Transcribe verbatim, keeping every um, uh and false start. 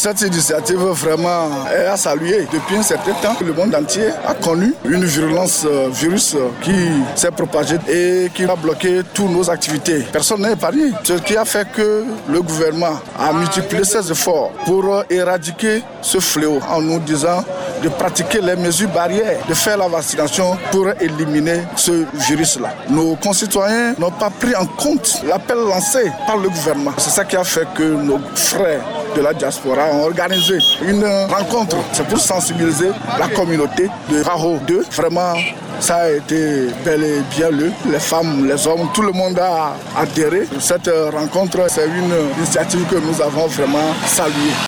Cette initiative vraiment est à saluer. Depuis un certain temps, le monde entier a connu une virulence euh, virus qui s'est propagée et qui a bloqué toutes nos activités. Personne n'est épargné. Ce qui a fait que le gouvernement a multiplié ses efforts pour éradiquer ce fléau en nous disant de pratiquer les mesures barrières, de faire la vaccination pour éliminer ce virus-là. Nos concitoyens n'ont pas pris en compte l'appel lancé par le gouvernement. C'est ça qui a fait que nos frères de la diaspora ont organisé une rencontre. C'est pour sensibiliser la communauté de Raho deux. Vraiment, ça a été bel et bien lu. Les femmes, les hommes, tout le monde a adhéré. Cette rencontre, c'est une initiative que nous avons vraiment saluée.